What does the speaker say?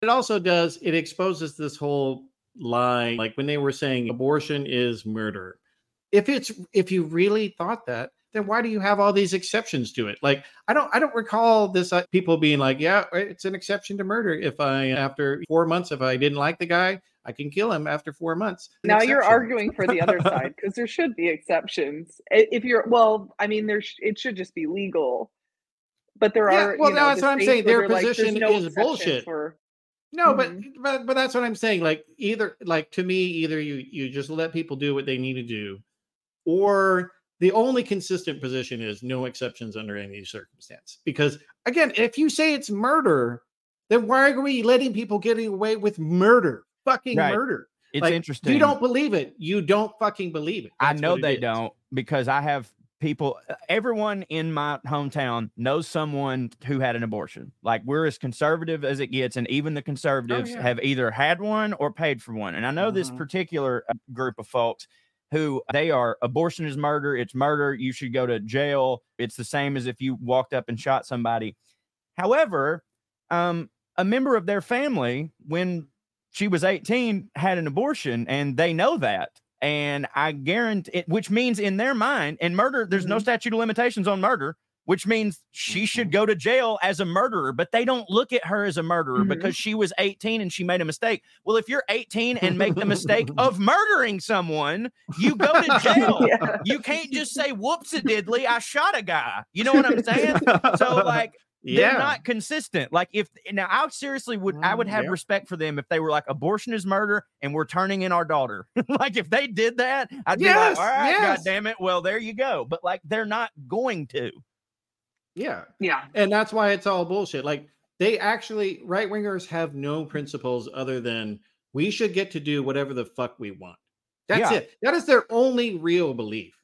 It also does, it exposes this whole lie, like when they were saying abortion is murder. If you really thought that, then why do you have all these exceptions to it? Like I don't recall this people being like, yeah, it's an exception to murder. If after 4 months, if I didn't like the guy, I can kill him after 4 months. Now you're arguing for the other side because there should be exceptions. If you're, well, I mean, it should just be legal. But there are, well, no, that's what I'm saying. Their position like, no is bullshit. For... No, but that's what I'm saying. Like either, like to me, either you just let people do what they need to do, or the only consistent position is no exceptions under any circumstance. Because again, if you say it's murder, then why are we letting people getting away with murder? Fucking murder. It's interesting. You don't believe it. You don't fucking believe it. That's I know they don't, because I have people, everyone in my hometown knows someone who had an abortion. Like, we're as conservative as it gets, and even the conservatives have either had one or paid for one. And I know this particular group of folks who they are, abortion is murder. It's murder. You should go to jail. It's the same as if you walked up and shot somebody. However, a member of their family, when she was 18, had an abortion, and they know that. And I guarantee it, which means in their mind, and murder, there's no statute of limitations on murder, which means she should go to jail as a murderer, but they don't look at her as a murderer because she was 18 and she made a mistake. Well, if you're 18 and make the mistake of murdering someone, you go to jail. You can't just say, whoops-a-diddly, I shot a guy. You know what I'm saying? So, like, they're not consistent. Like, now I seriously I would have respect for them if they were like, abortion is murder and we're turning in our daughter. Like, if they did that, I'd be like, all right, God damn it. Well, there you go. But like, they're not going to. Yeah. And that's why it's all bullshit. Like, they actually, right wingers have no principles other than we should get to do whatever the fuck we want. That's it. That is their only real belief.